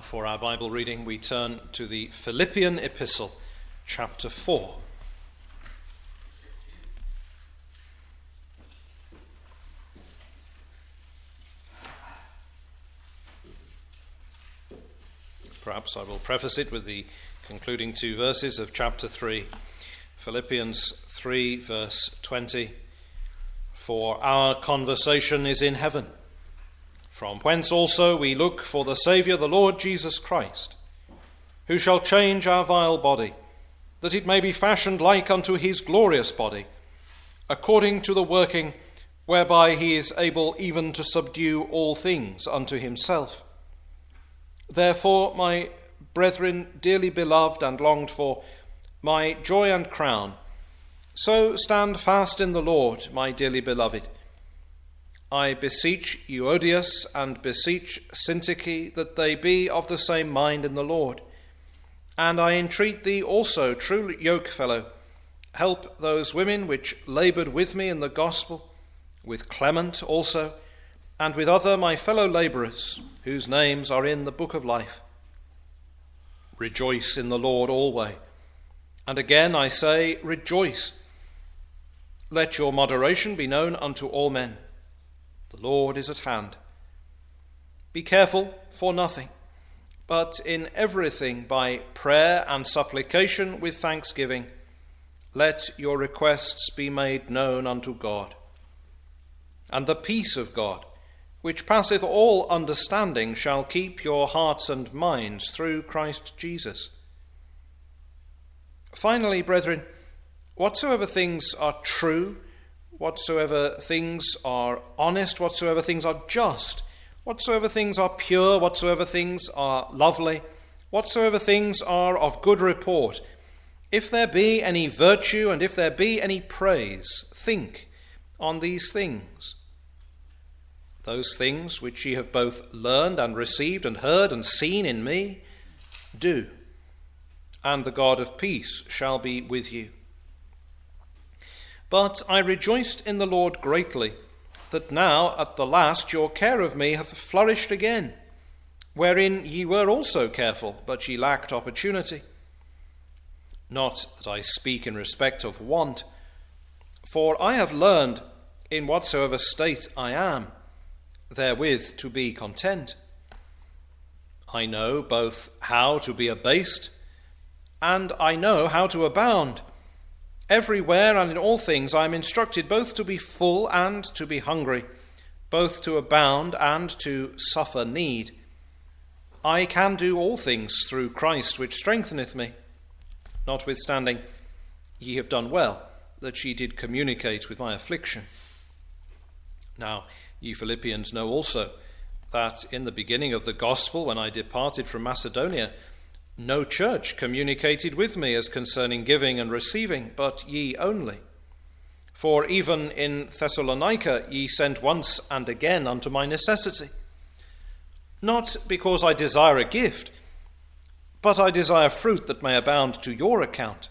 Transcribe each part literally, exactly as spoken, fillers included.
Now for our Bible reading we turn to the Philippian Epistle, chapter four. Perhaps I will preface it with the concluding two verses of chapter three. Philippians three, verse twenty. For our conversation is in heaven, from whence also we look for the Saviour, the Lord Jesus Christ, who shall change our vile body, that it may be fashioned like unto his glorious body, according to the working whereby he is able even to subdue all things unto himself. Therefore, my brethren, dearly beloved and longed for, my joy and crown, so stand fast in the Lord, my dearly beloved. I beseech Euodias and beseech Syntyche that they be of the same mind in the Lord. And I entreat thee also, true yokefellow, help those women which laboured with me in the gospel, with Clement also, and with other my fellow labourers, whose names are in the book of life. Rejoice in the Lord always. And again I say, rejoice. Let your moderation be known unto all men. The Lord is at hand. Be careful for nothing, but in everything by prayer and supplication with thanksgiving, let your requests be made known unto God. And the peace of God, which passeth all understanding, shall keep your hearts and minds through Christ Jesus. Finally, brethren, whatsoever things are true, whatsoever things are honest, whatsoever things are just, whatsoever things are pure, whatsoever things are lovely, whatsoever things are of good report, if there be any virtue and if there be any praise, think on these things. Those things which ye have both learned and received and heard and seen in me, do, and the God of peace shall be with you. But I rejoiced in the Lord greatly, that now at the last your care of me hath flourished again, wherein ye were also careful, but ye lacked opportunity. Not that I speak in respect of want, for I have learned, in whatsoever state I am, therewith to be content. I know both how to be abased, and I know how to abound. Everywhere and in all things I am instructed both to be full and to be hungry, both to abound and to suffer need. I can do all things through Christ which strengtheneth me. Notwithstanding, ye have done well that ye did communicate with my affliction. Now, ye Philippians know also that in the beginning of the gospel, when I departed from Macedonia, no church communicated with me as concerning giving and receiving, but ye only. For even in Thessalonica ye sent once and again unto my necessity. Not because I desire a gift, but I desire fruit that may abound to your account.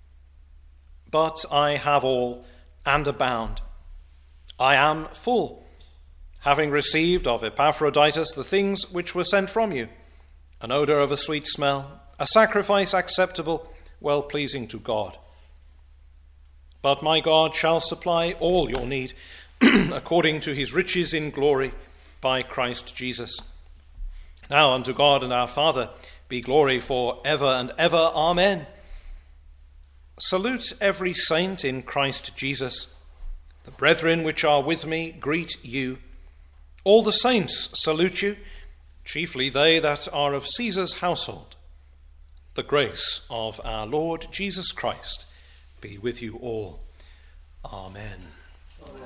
But I have all and abound. I am full, having received of Epaphroditus the things which were sent from you, an odour of a sweet smell, a sacrifice acceptable, well-pleasing to God. But my God shall supply all your need, according to his riches in glory, by Christ Jesus. Now unto God and our Father be glory for ever and ever. Amen. Salute every saint in Christ Jesus. The brethren which are with me greet you. All the saints salute you, chiefly they that are of Caesar's household. The grace of our Lord Jesus Christ be with you all. Amen. Amen.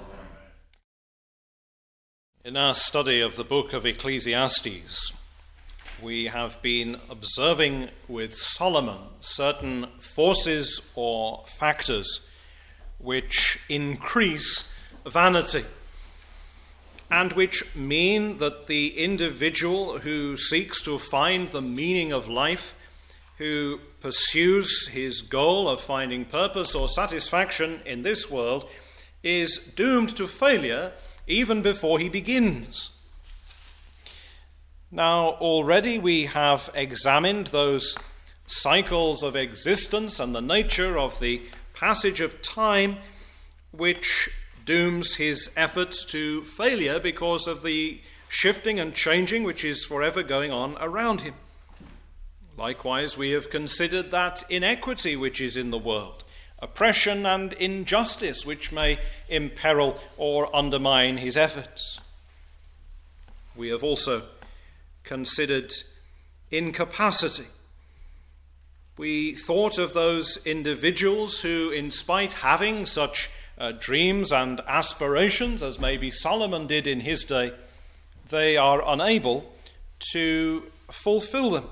In our study of the book of Ecclesiastes, we have been observing with Solomon certain forces or factors which increase vanity, and which mean that the individual who seeks to find the meaning of life, who pursues his goal of finding purpose or satisfaction in this world, is doomed to failure even before he begins. Now, already we have examined those cycles of existence and the nature of the passage of time which dooms his efforts to failure because of the shifting and changing which is forever going on around him. Likewise, we have considered that inequity which is in the world, oppression and injustice which may imperil or undermine his efforts. We have also considered incapacity. We thought of those individuals who, in spite having such uh, dreams and aspirations as maybe Solomon did in his day, they are unable to fulfill them.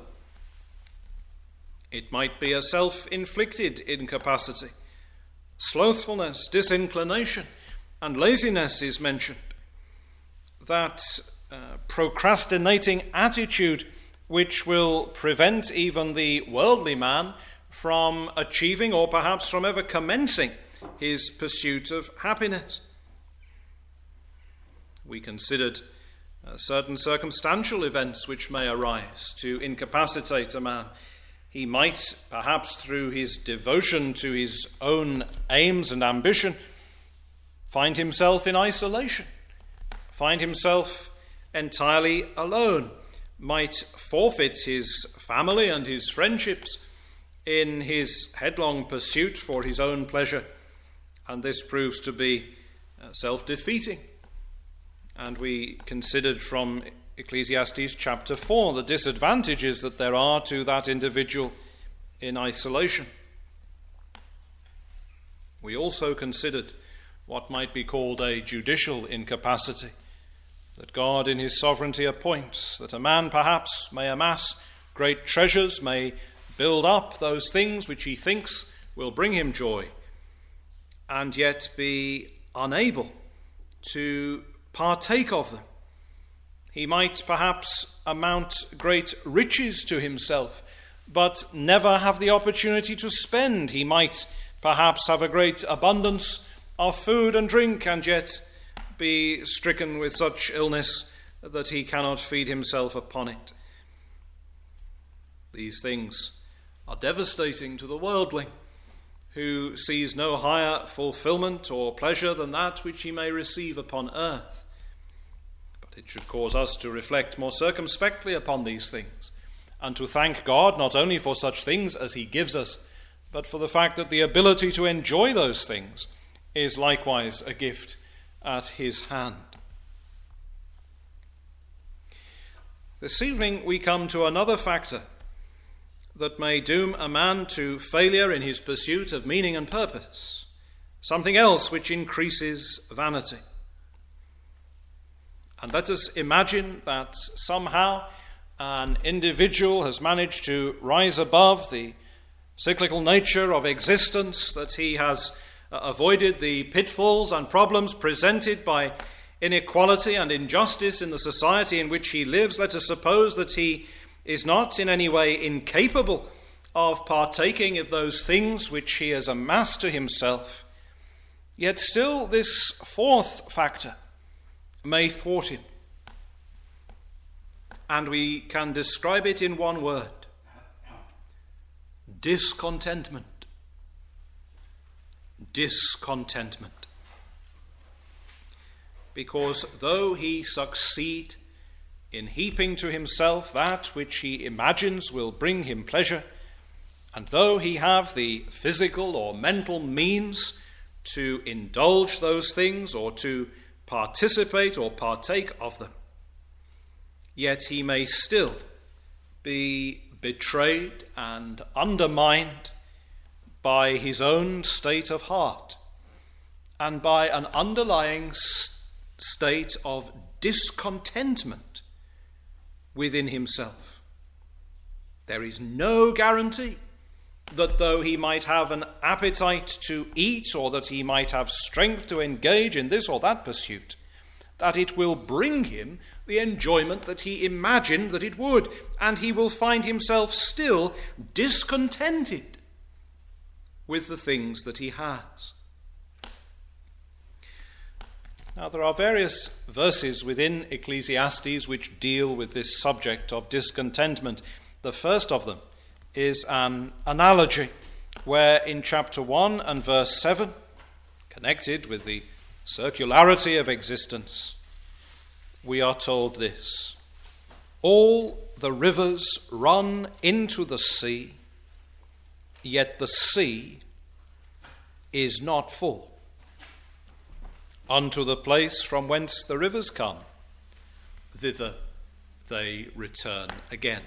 It might be a self-inflicted incapacity. Slothfulness, disinclination, and laziness is mentioned. That uh, procrastinating attitude which will prevent even the worldly man from achieving or perhaps from ever commencing his pursuit of happiness. We considered uh, certain circumstantial events which may arise to incapacitate a man. He might, perhaps through his devotion to his own aims and ambition, find himself in isolation, find himself entirely alone, might forfeit his family and his friendships in his headlong pursuit for his own pleasure, and this proves to be uh, self-defeating. And we considered from Ecclesiastes chapter four the disadvantages that there are to that individual in isolation. We also considered what might be called a judicial incapacity, that God in his sovereignty appoints that a man perhaps may amass great treasures, may build up those things which he thinks will bring him joy, and yet be unable to partake of them. He might perhaps amount great riches to himself, but never have the opportunity to spend. He might perhaps have a great abundance of food and drink, and yet be stricken with such illness that he cannot feed himself upon it. These things are devastating to the worldling, who sees no higher fulfillment or pleasure than that which he may receive upon earth. But it should cause us to reflect more circumspectly upon these things, and to thank God not only for such things as he gives us, but for the fact that the ability to enjoy those things is likewise a gift at his hand. This evening we come to another factor that may doom a man to failure in his pursuit of meaning and purpose, something else which increases vanity. And let us imagine that somehow an individual has managed to rise above the cyclical nature of existence, that he has uh, avoided the pitfalls and problems presented by inequality and injustice in the society in which he lives. Let us suppose that he is not in any way incapable of partaking of those things which he has amassed to himself. Yet still this fourth factor may thwart him. And we can describe it in one word: discontentment. Discontentment. Because though he succeed in heaping to himself that which he imagines will bring him pleasure, and though he have the physical or mental means to indulge those things or to participate or partake of them, yet he may still be betrayed and undermined by his own state of heart and by an underlying st- state of discontentment within himself. There is no guarantee that though he might have an appetite to eat, or that he might have strength to engage in this or that pursuit, that it will bring him the enjoyment that he imagined that it would, and he will find himself still discontented with the things that he has. Now, there are various verses within Ecclesiastes which deal with this subject of discontentment. The first of them is an analogy, where in chapter one and verse seven, connected with the circularity of existence, we are told this: all the rivers run into the sea, yet the sea is not full. Unto the place from whence the rivers come, thither they return again.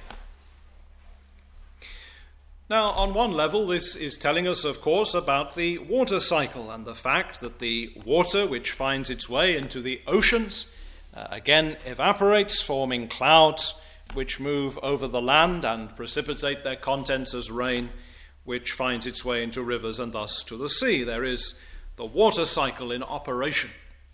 Now, on one level, this is telling us, of course, about the water cycle and the fact that the water which finds its way into the oceans uh, again evaporates, forming clouds which move over the land and precipitate their contents as rain, which finds its way into rivers and thus to the sea. There is the water cycle in operation.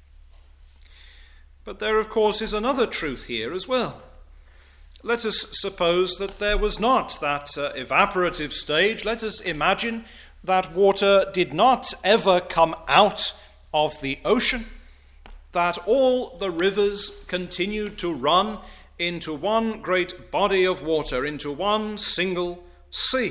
But there, of course, is another truth here as well. Let us suppose that there was not that uh, evaporative stage. Let us imagine that water did not ever come out of the ocean, that all the rivers continued to run into one great body of water, into one single sea.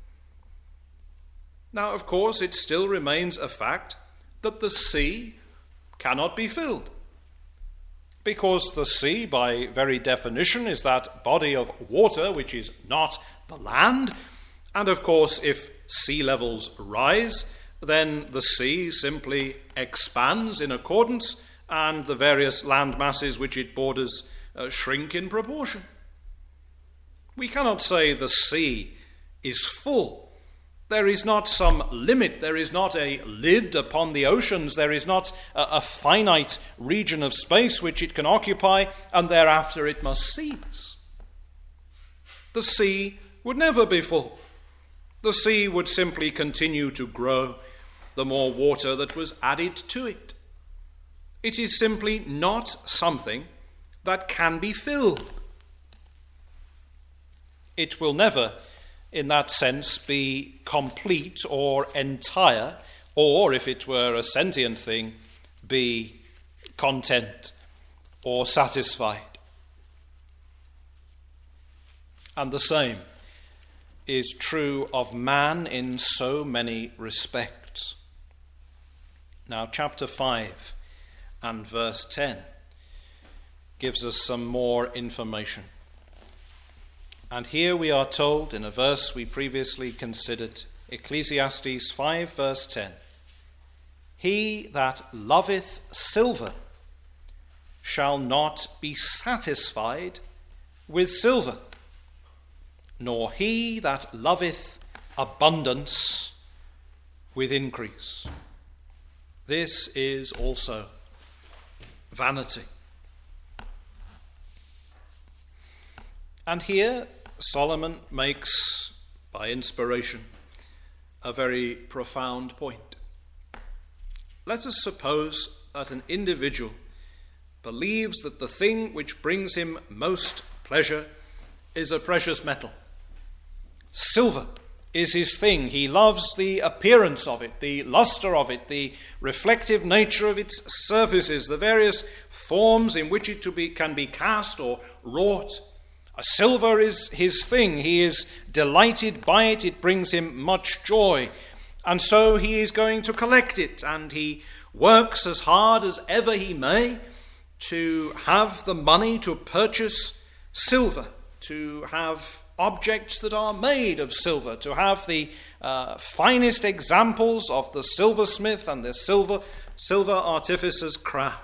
Now, of course, it still remains a fact that the sea cannot be filled, because the sea, by very definition, is that body of water which is not the land. And, of course, if sea levels rise, then the sea simply expands in accordance, and the various land masses which it borders uh, shrink in proportion. We cannot say the sea is full. There is not some limit, there is not a lid upon the oceans, there is not a, a finite region of space which it can occupy, and thereafter it must cease. The sea would never be full. The sea would simply continue to grow the more water that was added to it. It is simply not something that can be filled. It will never, in that sense, be complete or entire, or, if it were a sentient thing, be content or satisfied. And the same is true of man in so many respects. Now, chapter five and verse ten gives us some more information. And here we are told in a verse we previously considered, Ecclesiastes five, verse ten, "He that loveth silver shall not be satisfied with silver, nor he that loveth abundance with increase." This is also vanity. And here Solomon makes, by inspiration, a very profound point. Let us suppose that an individual believes that the thing which brings him most pleasure is a precious metal. Silver is his thing. He loves the appearance of it, the luster of it, the reflective nature of its surfaces, the various forms in which it to be, can be cast or wrought. A silver is his thing. He is delighted by it. It brings him much joy. And so he is going to collect it, and he works as hard as ever he may to have the money to purchase silver, to have objects that are made of silver, to have the uh, finest examples of the silversmith and the silver, silver artificer's craft.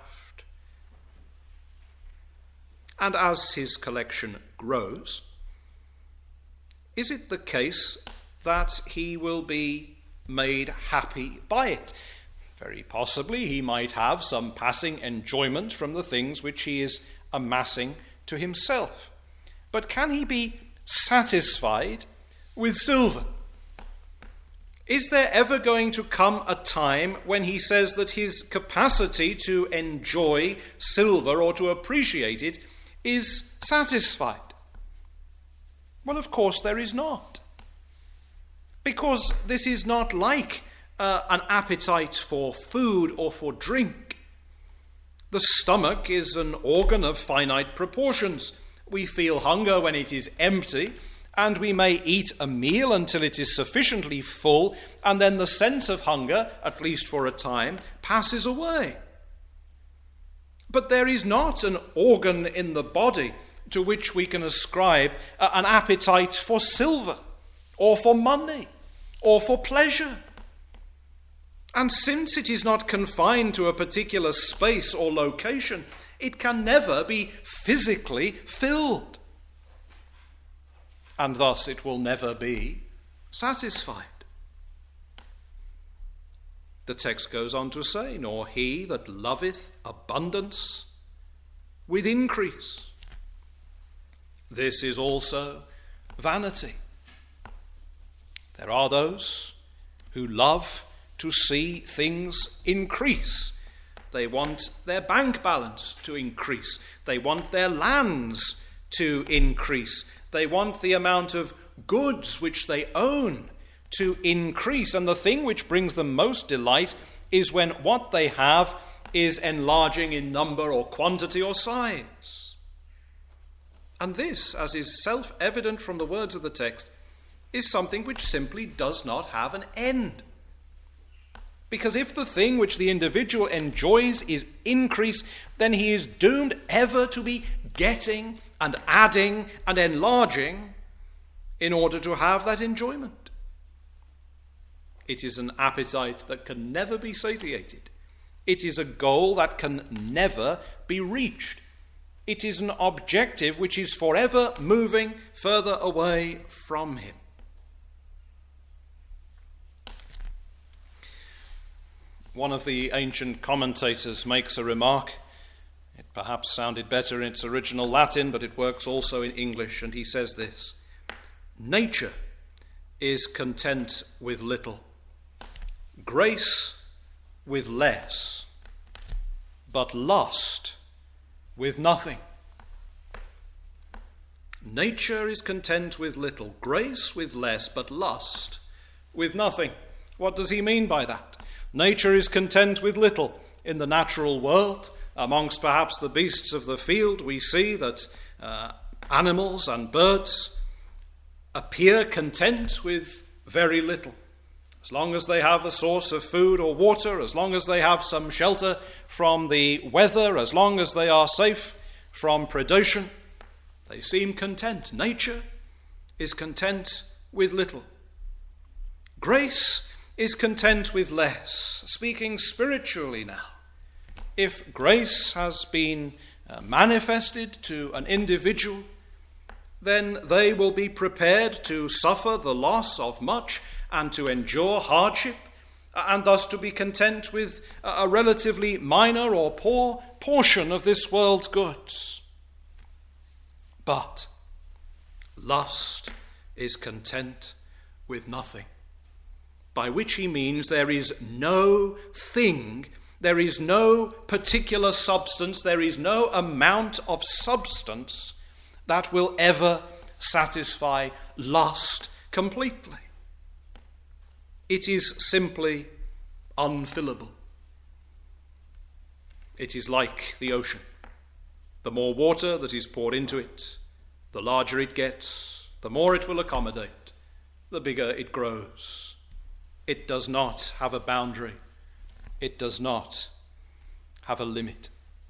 And as his collection grows, is it the case that he will be made happy by it? Very possibly he might have some passing enjoyment from the things which he is amassing to himself. But can he be satisfied with silver? Is there ever going to come a time when he says that his capacity to enjoy silver or to appreciate it is satisfied? Well, of course there is not. Because this is not like uh, an appetite for food or for drink. The stomach is an organ of finite proportions. We feel hunger when it is empty, and we may eat a meal until it is sufficiently full, and then the sense of hunger, at least for a time, passes away. But there is not an organ in the body to which we can ascribe an appetite for silver, or for money, or for pleasure. And since it is not confined to a particular space or location, it can never be physically filled. And thus it will never be satisfied. The text goes on to say, nor he that loveth abundance with increase. This is also vanity. There are those who love to see things increase. They want their bank balance to increase. They want their lands to increase. They want the amount of goods which they own to increase. And the thing which brings them most delight is when what they have is enlarging in number or quantity or size. And this, as is self-evident from the words of the text, is something which simply does not have an end. Because if the thing which the individual enjoys is increase, then he is doomed ever to be getting and adding and enlarging in order to have that enjoyment. It is an appetite that can never be satiated. It is a goal that can never be reached. It is an objective which is forever moving further away from him. One of the ancient commentators makes a remark. It perhaps sounded better in its original Latin, but it works also in English, and he says this: nature is content with little, grace with less, but lust with nothing. Nature is content with little, grace with less, but lust with nothing. What does he mean by that? Nature is content with little. In the natural world, amongst perhaps the beasts of the field, we see that uh, animals and birds appear content with very little. As long as they have a source of food or water, as long as they have some shelter from the weather, as long as they are safe from predation, they seem content. Nature is content with little. Grace is content with less. Speaking spiritually now, if grace has been uh, manifested to an individual, then they will be prepared to suffer the loss of much and to endure hardship, and thus to be content with a relatively minor or poor portion of this world's goods. But lust is content with nothing, by which he means there is no thing, there is no particular substance, there is no amount of substance that will ever satisfy lust completely. It is simply unfillable. It is like the ocean. The more water that is poured into it, the larger it gets, the more it will accommodate, the bigger it grows. It does not have a boundary. It does not have a limit.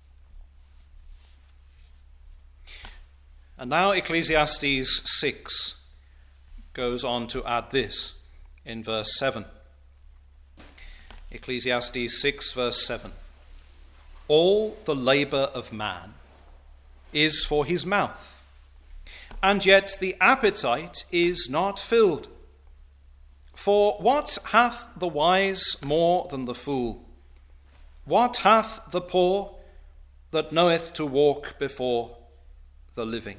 And now Ecclesiastes six goes on to add this in verse seven. Ecclesiastes six verse seven. All the labour of man is for his mouth, and yet the appetite is not filled. For what hath the wise more than the fool? What hath the poor that knoweth to walk before the living?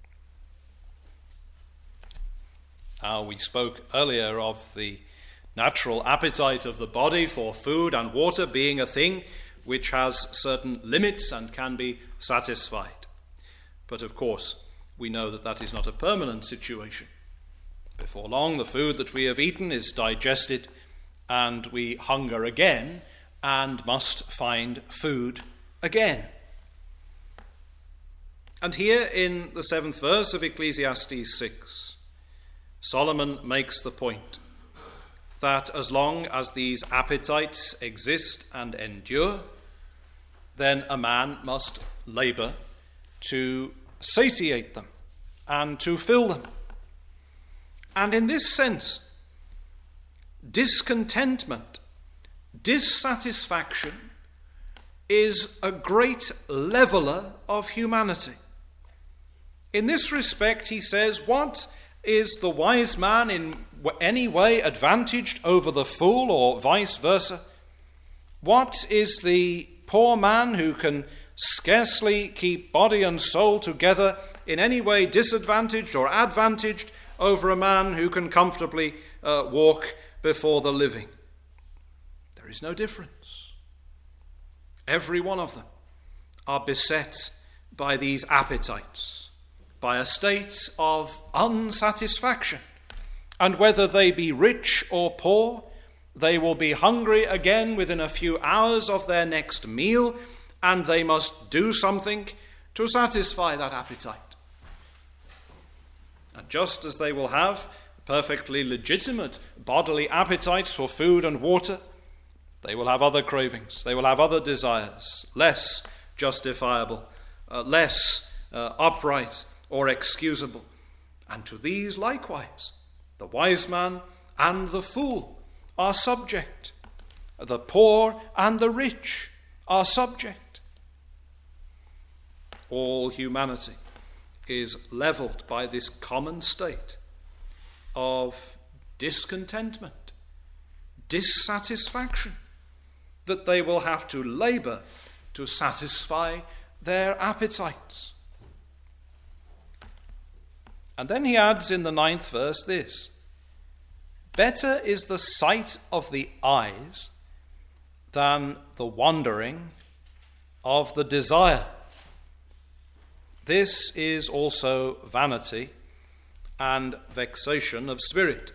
Now, we spoke earlier of the natural appetite of the body for food and water being a thing which has certain limits and can be satisfied. But of course, we know that that is not a permanent situation. Before long, the food that we have eaten is digested, and we hunger again and must find food again. And here in the seventh verse of Ecclesiastes six, Solomon makes the point that as long as these appetites exist and endure, then a man must labour to satiate them and to fill them. And in this sense, discontentment, dissatisfaction is a great leveller of humanity. In this respect, he says, what is the wise man in any way advantaged over the fool, or vice versa? What is the poor man who can scarcely keep body and soul together in any way disadvantaged or advantaged over a man who can comfortably uh, walk before the living? There is no difference. Every one of them are beset by these appetites, by a state of unsatisfaction. And whether they be rich or poor, they will be hungry again within a few hours of their next meal, and they must do something to satisfy that appetite. And just as they will have perfectly legitimate bodily appetites for food and water, they will have other cravings, they will have other desires, less justifiable, uh, less uh, upright or excusable. And to these likewise, the wise man and the fool are subject. The poor and the rich are subject. All humanity is levelled by this common state of discontentment, dissatisfaction, that they will have to labour to satisfy their appetites. And then he adds in the ninth verse this: better is the sight of the eyes than the wandering of the desire. This is also vanity and vexation of spirit.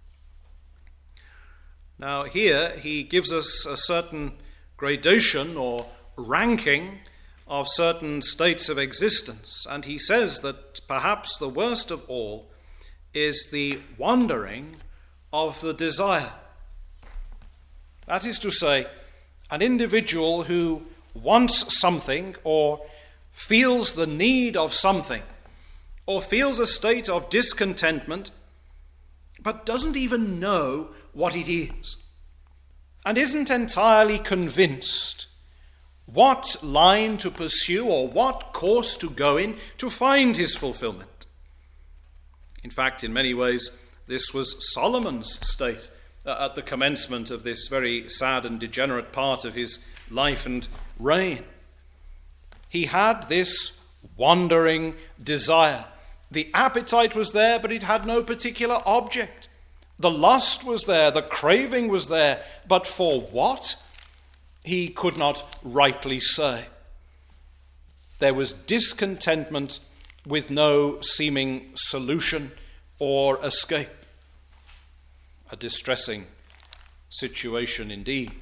Now here he gives us a certain gradation or ranking of certain states of existence, and he says that perhaps the worst of all is the wandering of the desire. That is to say, an individual who wants something or feels the need of something or feels a state of discontentment but doesn't even know what it is and isn't entirely convinced what line to pursue or what course to go in to find his fulfillment. In fact, in many ways, this was Solomon's state uh, at the commencement of this very sad and degenerate part of his life and reign. He had this wandering desire. The appetite was there, but it had no particular object. The lust was there, the craving was there, but for what? He could not rightly say. There was discontentment with no seeming solution or escape. A distressing situation indeed.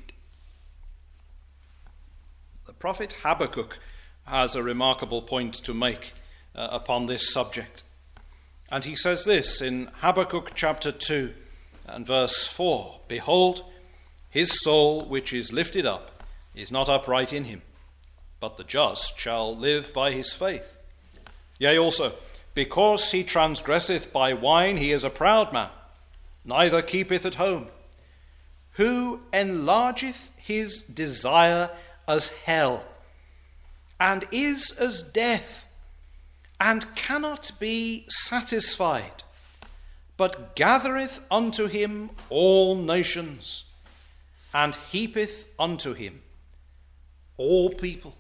The prophet Habakkuk has a remarkable point to make uh, upon this subject. And he says this in Habakkuk chapter two and verse four: behold, his soul which is lifted up is not upright in him, but the just shall live by his faith. Yea, also, because he transgresseth by wine, he is a proud man, neither keepeth at home. Who enlargeth his desire as hell, and is as death, and cannot be satisfied, but gathereth unto him all nations, and heapeth unto him all people.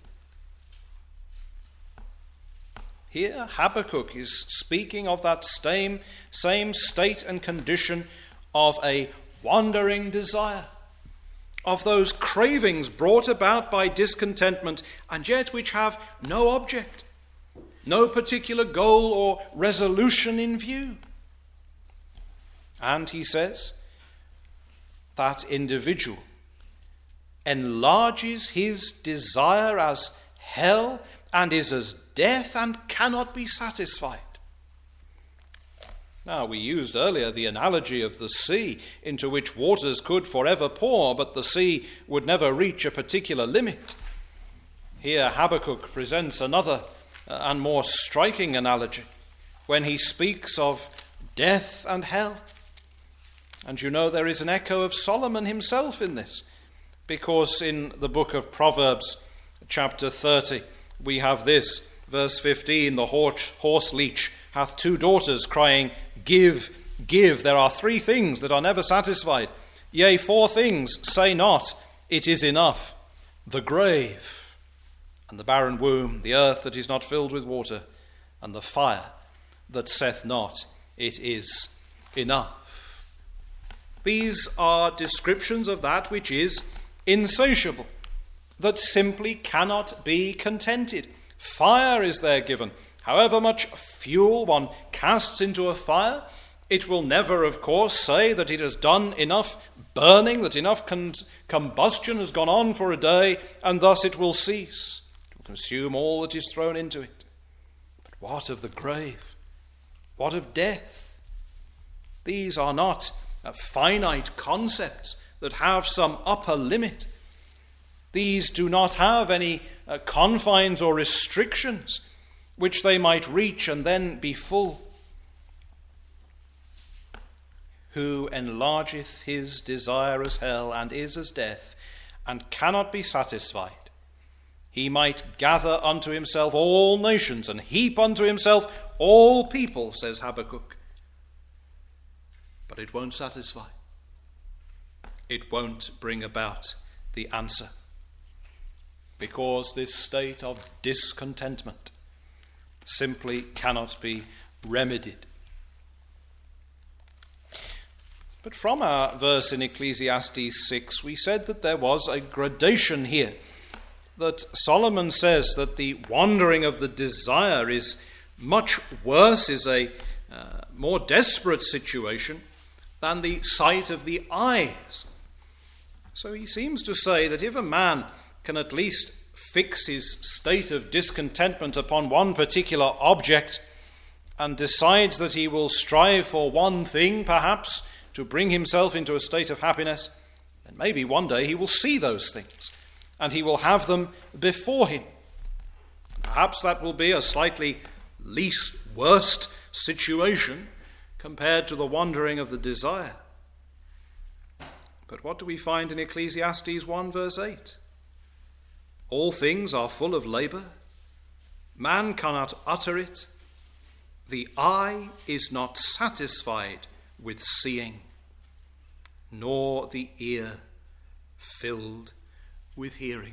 Here Habakkuk is speaking of that same, same state and condition of a wandering desire, of those cravings brought about by discontentment, and yet which have no object, no particular goal or resolution in view. And he says, that individual enlarges his desire as hell, and is as death, and cannot be satisfied. Now, we used earlier the analogy of the sea, into which waters could forever pour, but the sea would never reach a particular limit. Here Habakkuk presents another uh, and more striking analogy when he speaks of death and hell. And you know there is an echo of Solomon himself in this, because in the book of Proverbs, chapter thirty, we have this, verse fifteen, the horse, horse leech hath two daughters, crying, Give, give. There are three things that are never satisfied. Yea, four things, say not, it is enough. The grave, and the barren womb, the earth that is not filled with water, and the fire that saith not, it is enough. These are descriptions of that which is insatiable, that simply cannot be contented. Fire is there given. However much fuel one casts into a fire, it will never, of course, say that it has done enough burning, that enough con- combustion has gone on for a day, and thus it will cease. It will consume all that is thrown into it. But what of the grave? What of death? These are not uh, finite concepts that have some upper limit. These do not have any uh, confines or restrictions which they might reach and then be full. Who enlargeth his desire as hell, and is as death, and cannot be satisfied. He might gather unto himself all nations, and heap unto himself all people, says Habakkuk. But it won't satisfy. It won't bring about the answer. Because this state of discontentment simply cannot be remedied. But from our verse in Ecclesiastes six, we said that there was a gradation here. That Solomon says that the wandering of the desire is much worse, is a uh, more desperate situation than the sight of the eyes. So he seems to say that if a man can at least fix his state of discontentment upon one particular object and decides that he will strive for one thing, perhaps, to bring himself into a state of happiness, then maybe one day he will see those things and he will have them before him. Perhaps that will be a slightly least worst situation compared to the wandering of the desire. But what do we find in Ecclesiastes one verse eight? All things are full of labour. Man cannot utter it. The eye is not satisfied with seeing, nor the ear filled with hearing.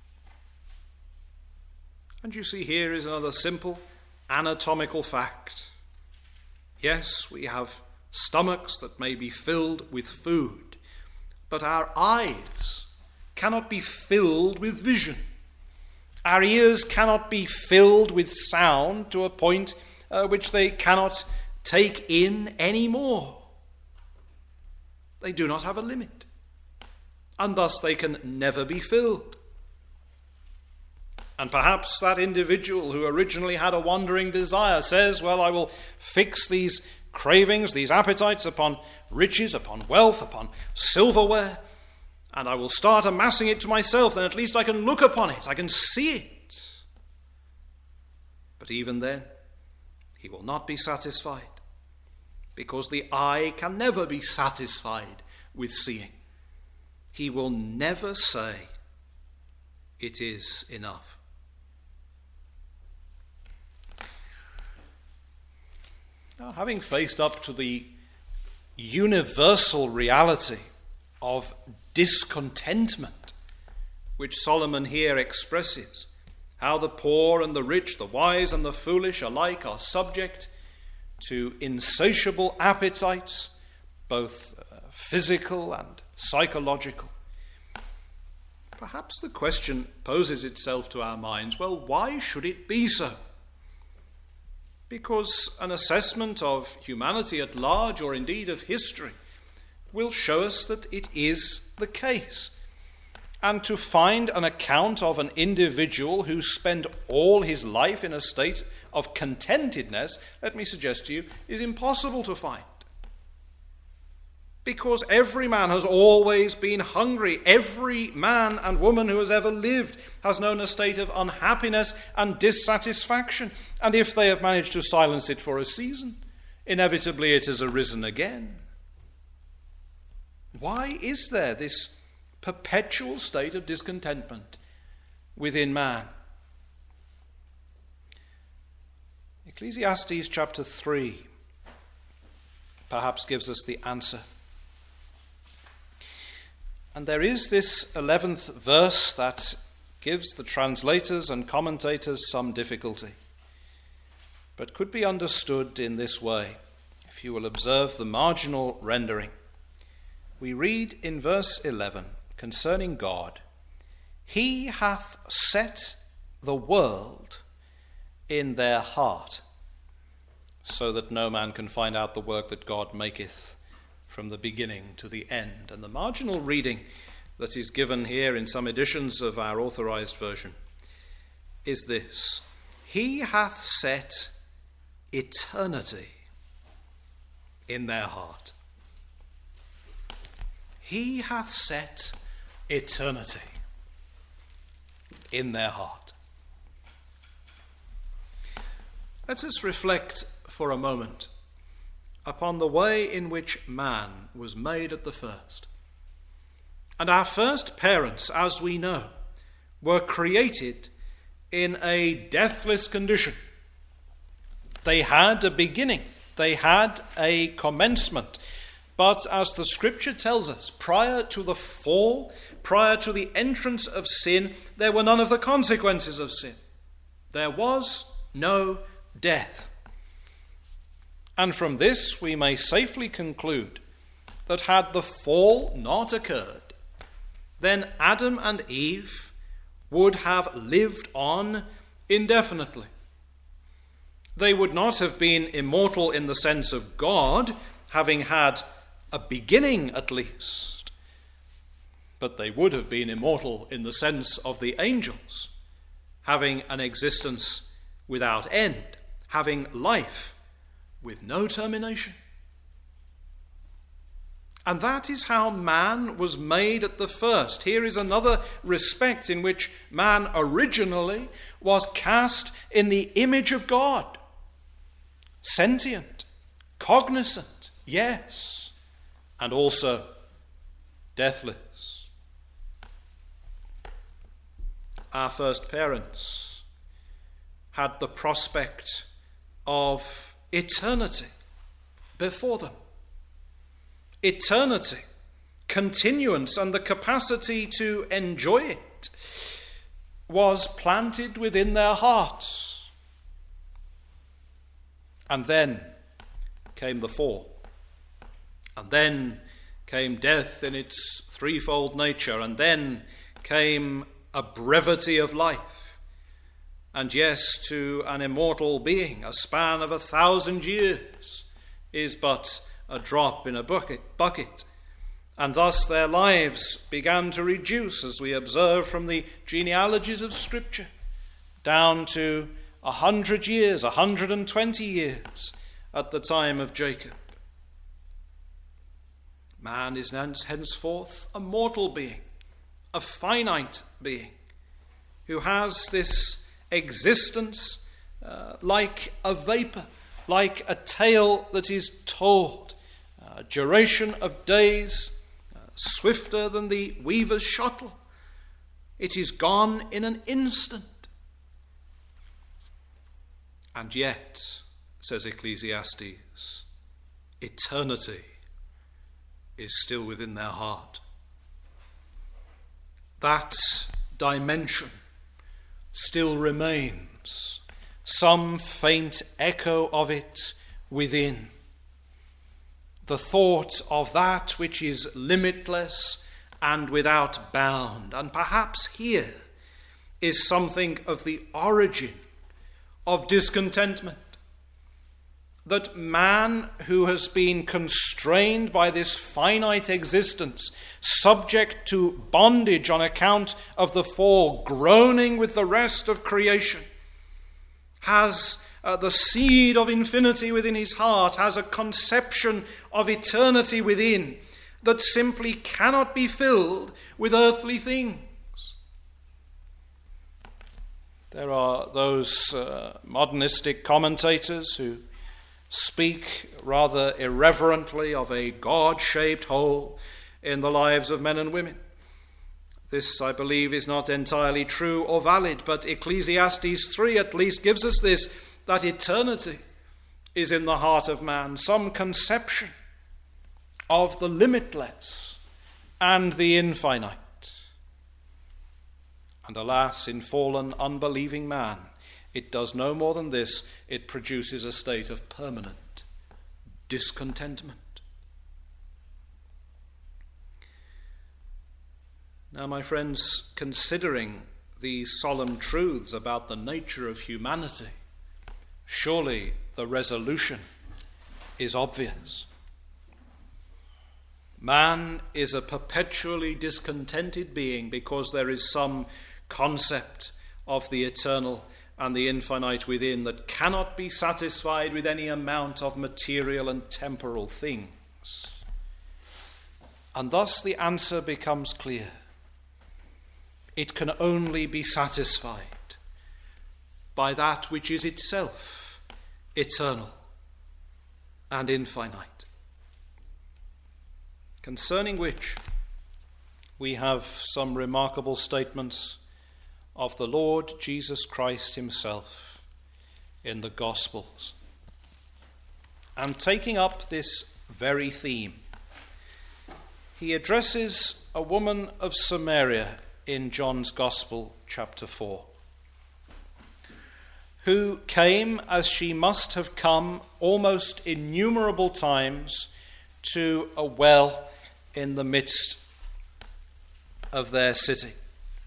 And you see, here is another simple anatomical fact. Yes, we have stomachs that may be filled with food, but our eyes cannot be filled with vision. Our ears cannot be filled with sound to a point uh, which they cannot take in any more. They do not have a limit, and thus they can never be filled. And perhaps that individual who originally had a wandering desire says, well, I will fix these cravings, these appetites upon riches, upon wealth, upon silverware, and I will start amassing it to myself, then at least I can look upon it, I can see it. But even then, he will not be satisfied, because the eye can never be satisfied with seeing. He will never say, it is enough. Now, having faced up to the universal reality of discontentment, which Solomon here expresses, how the poor and the rich, the wise and the foolish alike are subject to insatiable appetites, both uh, physical and psychological. Perhaps the question poses itself to our minds, well, why should it be so? Because an assessment of humanity at large, or indeed of history, will show us that it is the case. and to find an account of an individual who spent all his life in a state of contentedness, let me suggest to you, is impossible to find. Because every man has always been hungry. Every man and woman who has ever lived has known a state of unhappiness and dissatisfaction. And if they have managed to silence it for a season, inevitably it has arisen again. Why is there this perpetual state of discontentment within man? Ecclesiastes chapter three perhaps gives us the answer. And there is this eleventh verse that gives the translators and commentators some difficulty, but could be understood in this way, if you will observe the marginal rendering. We read in verse eleven concerning God, "He hath set the world in their heart, so that no man can find out the work that God maketh from the beginning to the end." And the marginal reading that is given here in some editions of our authorized version is this: "He hath set eternity in their heart." He hath set eternity in their heart. Let us reflect for a moment upon the way in which man was made at the first. And our first parents, as we know, were created in a deathless condition. They had a beginning, they had a commencement. But as the scripture tells us, prior to the fall, prior to the entrance of sin, there were none of the consequences of sin. There was no death. And from this we may safely conclude that had the fall not occurred, then Adam and Eve would have lived on indefinitely. They would not have been immortal in the sense of God, having had a beginning at least, but they would have been immortal in the sense of the angels, having an existence without end, having life with no termination. And that is how man was made at the first. Here is another respect in which man originally was cast in the image of God. Sentient, cognizant, yes, and also deathless. Our first parents had the prospect of eternity before them. Eternity, continuance, and the capacity to enjoy it was planted within their hearts. And then came the fall. And then came death in its threefold nature. And then came a brevity of life. And yes, to an immortal being, a span of a thousand years is but a drop in a bucket, bucket. And thus their lives began to reduce, as we observe from the genealogies of Scripture, down to a hundred years, a hundred and twenty years at the time of Jacob. Man is henceforth a mortal being, a finite being, who has this existence uh, like a vapor, like a tale that is told, a duration of days, uh, swifter than the weaver's shuttle. It is gone in an instant. And yet, says Ecclesiastes, eternity is still within their heart. That dimension still remains, some faint echo of it within. The thought of that which is limitless and without bound. And perhaps here is something of the origin of discontentment. that man who has been constrained by this finite existence, subject to bondage on account of the fall, groaning with the rest of creation, has uh, the seed of infinity within his heart, has a conception of eternity within that simply cannot be filled with earthly things. There are those uh, modernistic commentators who speak rather irreverently of a God-shaped hole in the lives of men and women. This, I believe, is not entirely true or valid, but Ecclesiastes three at least gives us this, that eternity is in the heart of man, some conception of the limitless and the infinite. And alas, in fallen, unbelieving man, it does no more than this. It produces a state of permanent discontentment. Now, my friends, considering these solemn truths about the nature of humanity, surely the resolution is obvious. Man is a perpetually discontented being because there is some concept of the eternal and the infinite within that cannot be satisfied with any amount of material and temporal things. And thus the answer becomes clear. It can only be satisfied by that which is itself eternal and infinite, concerning which we have some remarkable statements of the Lord Jesus Christ himself in the Gospels. And taking up this very theme, he addresses a woman of Samaria in John's Gospel, chapter four, who came, as she must have come almost innumerable times, to a well in the midst of their city,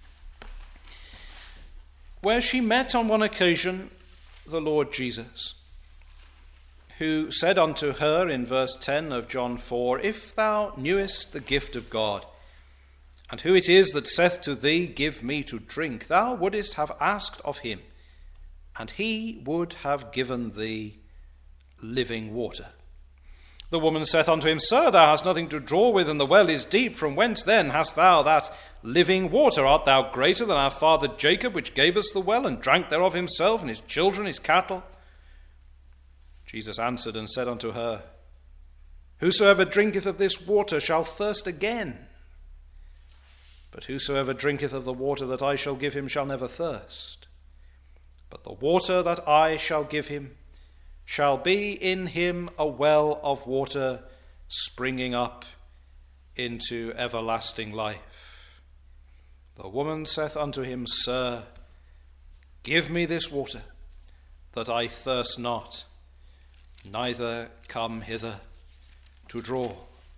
where she met on one occasion the Lord Jesus, who said unto her in verse ten of John four, If thou knewest the gift of God, and who it is that saith to thee, Give me to drink, thou wouldest have asked of him, and he would have given thee living water. The woman saith unto him, Sir, thou hast nothing to draw with, and the well is deep. From whence then hast thou that living water? Art thou greater than our father Jacob, which gave us the well, and drank thereof himself, and his children, his cattle? Jesus answered and said unto her, Whosoever drinketh of this water shall thirst again. But whosoever drinketh of the water that I shall give him shall never thirst. But the water that I shall give him shall be in him a well of water springing up into everlasting life. The woman saith unto him, Sir, give me this water, that I thirst not, neither come hither to draw.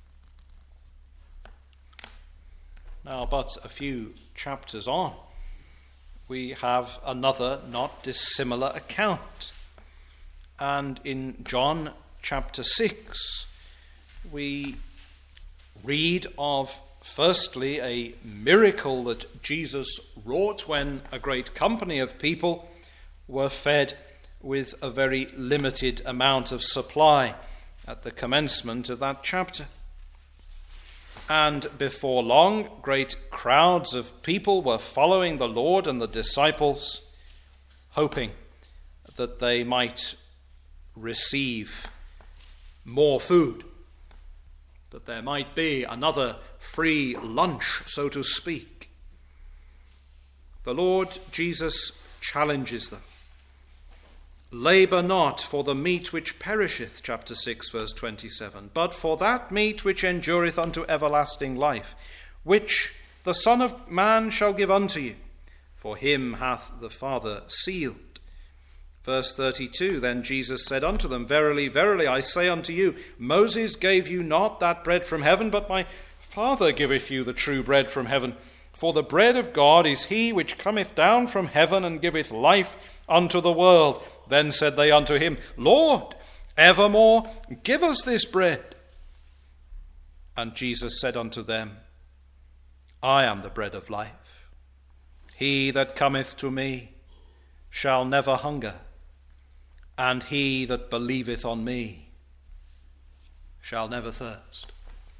Now, but a few chapters on, we have another not dissimilar account. And in John chapter six, we read of, firstly, a miracle that Jesus wrought when a great company of people were fed with a very limited amount of supply at the commencement of that chapter. And before long, great crowds of people were following the Lord and the disciples, hoping that they might receive more food, that there might be another free lunch, so to speak. The Lord Jesus challenges them. Labour not for the meat which perisheth, chapter six, verse twenty-seven, but for that meat which endureth unto everlasting life, which the Son of Man shall give unto you, for him hath the Father sealed. Verse thirty-two, Then Jesus said unto them, Verily, verily, I say unto you, Moses gave you not that bread from heaven, but my Father giveth you the true bread from heaven. For the bread of God is he which cometh down from heaven and giveth life unto the world. Then said they unto him, Lord, evermore, give us this bread. And Jesus said unto them, I am the bread of life. He that cometh to me shall never hunger, and he that believeth on me shall never thirst.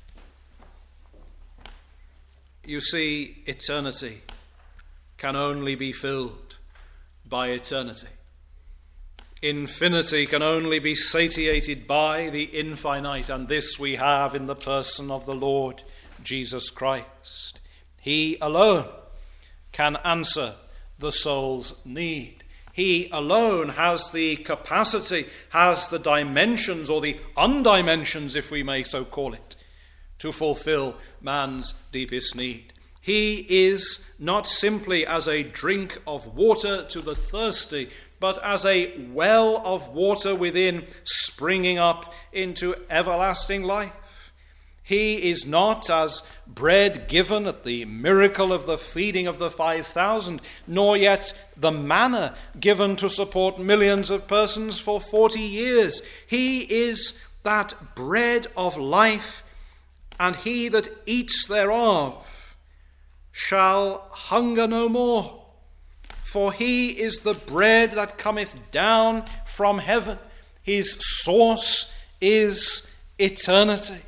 You see, eternity can only be filled by eternity. Infinity can only be satiated by the infinite, and this we have in the person of the Lord Jesus Christ. He alone can answer the soul's need. He alone has the capacity, has the dimensions, or the undimensions, if we may so call it, to fulfill man's deepest need. He is not simply as a drink of water to the thirsty, but as a well of water within, springing up into everlasting life. He is not as bread given at the miracle of the feeding of the five thousand, nor yet the manna given to support millions of persons for forty years. He is that bread of life, and he that eats thereof shall hunger no more. For he is the bread that cometh down from heaven. His source is eternity.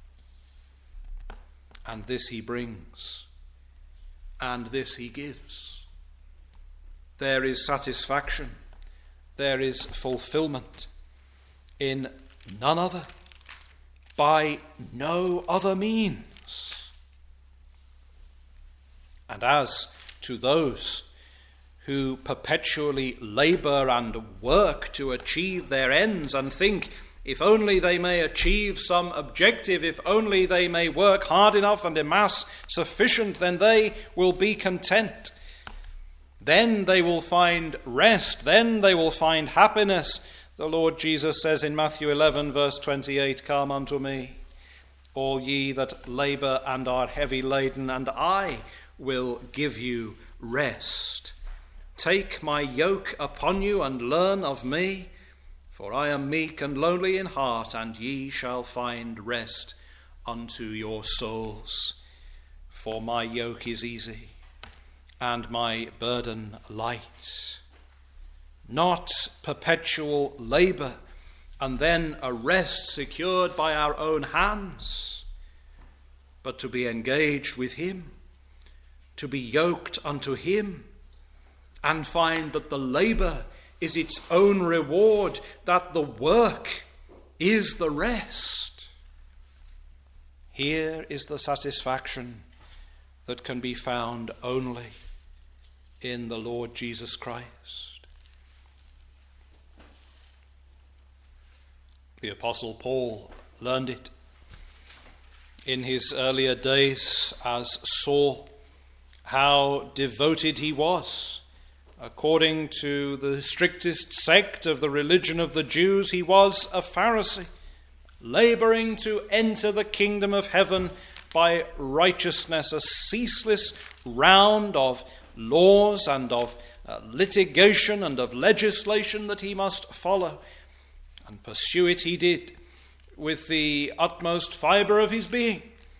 And this he brings, and this he gives. There is satisfaction, there is fulfillment in none other, by no other means. And as to those who perpetually labour and work to achieve their ends and think, if only they may achieve some objective, if only they may work hard enough and amass sufficient, then they will be content. Then they will find rest. Then they will find happiness. The Lord Jesus says in Matthew eleven, verse twenty-eight, Come unto me, all ye that labour and are heavy laden, and I will give you rest. Take my yoke upon you and learn of me, for I am meek and lowly in heart, and ye shall find rest unto your souls. For my yoke is easy, and my burden light. Not perpetual labour, and then a rest secured by our own hands, but to be engaged with him, to be yoked unto him, and find that the labour is its own reward, that the work is the rest. Here is the satisfaction that can be found only in the Lord Jesus Christ. The Apostle Paul learned it in his earlier days as Saul, how devoted he was. According to the strictest sect of the religion of the Jews, he was a Pharisee, labouring to enter the kingdom of heaven by righteousness, a ceaseless round of laws and of uh, litigation and of legislation that he must follow. And pursue it he did with the utmost fibre of his being,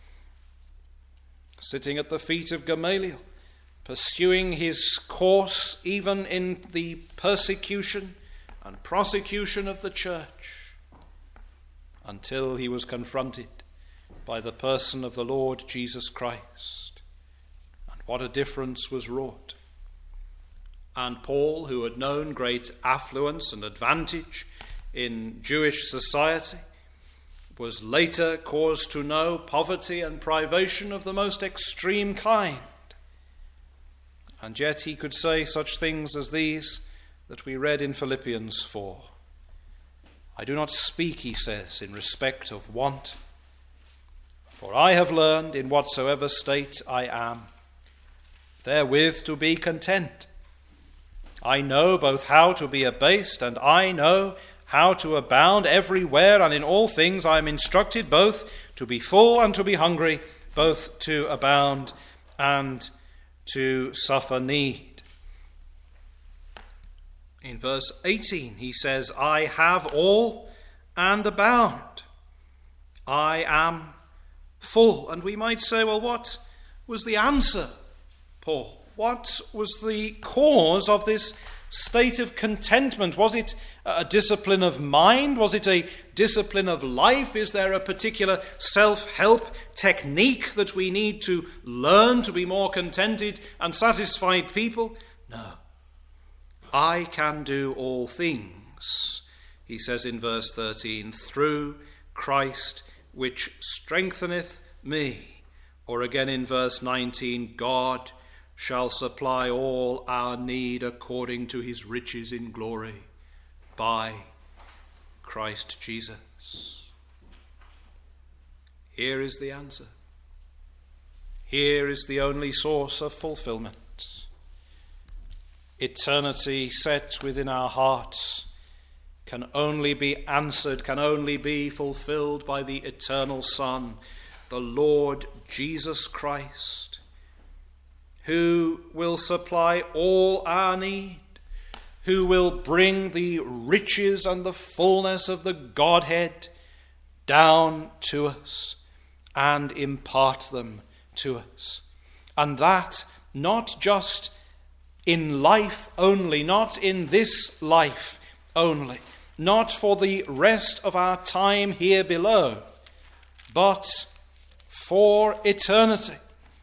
sitting at the feet of Gamaliel, pursuing his course even in the persecution and prosecution of the church, until he was confronted by the person of the Lord Jesus Christ. And what a difference was wrought. And Paul, who had known great affluence and advantage in Jewish society, was later caused to know poverty and privation of the most extreme kind. And yet he could say such things as these that we read in Philippians four. I do not speak, he says, in respect of want, for I have learned in whatsoever state I am, therewith to be content. I know both how to be abased, and I know how to abound everywhere, and in all things I am instructed both to be full and to be hungry, both to abound and to suffer need. In verse eighteen he says, I have all and abound. I am full. And we might say, well, what was the answer, Paul? What was the cause of this state of contentment? Was it a discipline of mind? Was it a discipline of life? Is there a particular self-help technique that we need to learn to be more contented and satisfied people? No. I can do all things, he says in verse thirteen, through Christ which strengtheneth me. Or again in verse nineteen, God shall supply all our need according to his riches in glory by Christ Jesus. Here is the answer. Here is the only source of fulfillment. Eternity set within our hearts can only be answered, can only be fulfilled by the eternal Son, the Lord Jesus Christ, who will supply all our need, who will bring the riches and the fullness of the Godhead down to us and impart them to us. And that not just in life only, not in this life only, not for the rest of our time here below, but for eternity.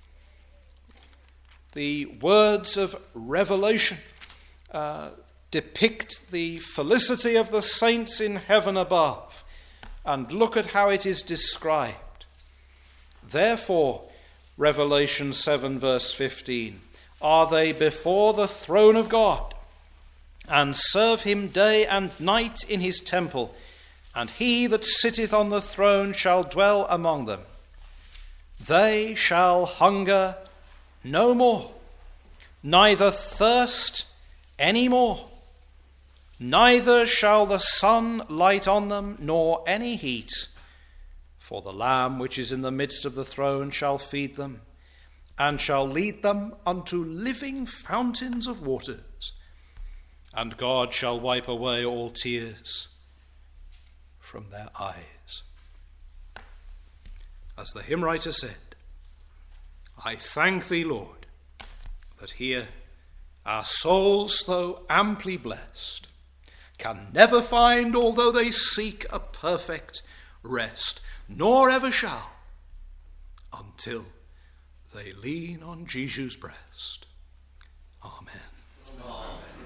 The words of Revelation uh, depict the felicity of the saints in heaven above. And look at how it is described. Therefore, Revelation seven verse fifteen, are they before the throne of God, and serve him day and night in his temple, and he that sitteth on the throne shall dwell among them. They shall hunger no more, neither thirst any more, neither shall the sun light on them, nor any heat. For the Lamb which is in the midst of the throne shall feed them, and shall lead them unto living fountains of waters. And God shall wipe away all tears from their eyes. As the hymn writer said, I thank thee, Lord, that here our souls, though amply blessed, can never find, although they seek, a perfect rest, nor ever shall, until they lean on Jesus' breast. Amen. Amen.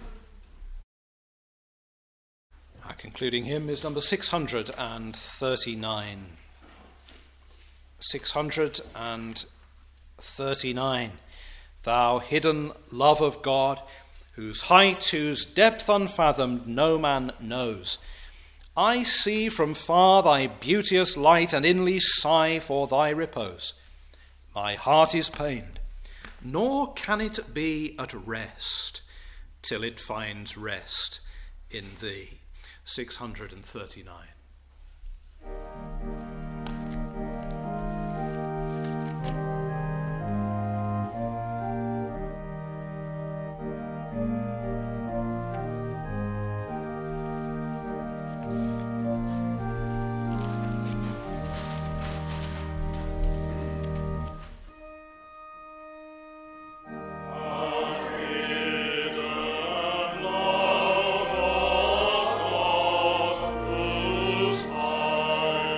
Our concluding hymn is number six hundred thirty-nine. six hundred thirty-nine. Thou hidden love of God, whose height, whose depth unfathomed no man knows. I see from far thy beauteous light, and inly sigh for thy repose. My heart is pained, nor can it be at rest till it finds rest in thee. six hundred thirty-nine. Love of God, whose eye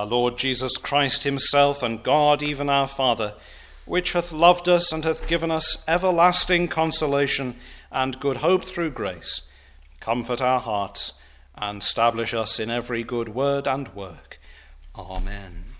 Lord Jesus Christ himself, and God, even our Father, which hath loved us and hath given us everlasting consolation and good hope through grace, comfort our hearts and establish us in every good word and work. Amen.